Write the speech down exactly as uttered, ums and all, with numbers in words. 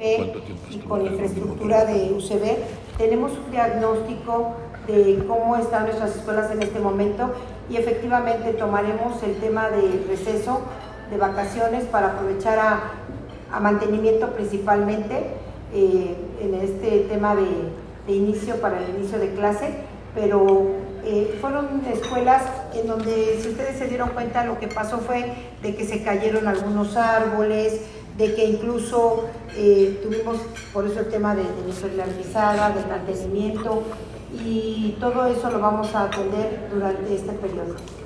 y con la infraestructura de U C B, tenemos un diagnóstico de cómo están nuestras escuelas en este momento y efectivamente tomaremos el tema de receso, de vacaciones, para aprovechar a, a mantenimiento principalmente eh, en este tema de, de inicio, para el inicio de clase, pero eh, fueron escuelas en donde, si ustedes se dieron cuenta, lo que pasó fue de que se cayeron algunos árboles, de que incluso eh, tuvimos por eso el tema de, de impermeabilizada, del mantenimiento, y todo eso lo vamos a atender durante este periodo.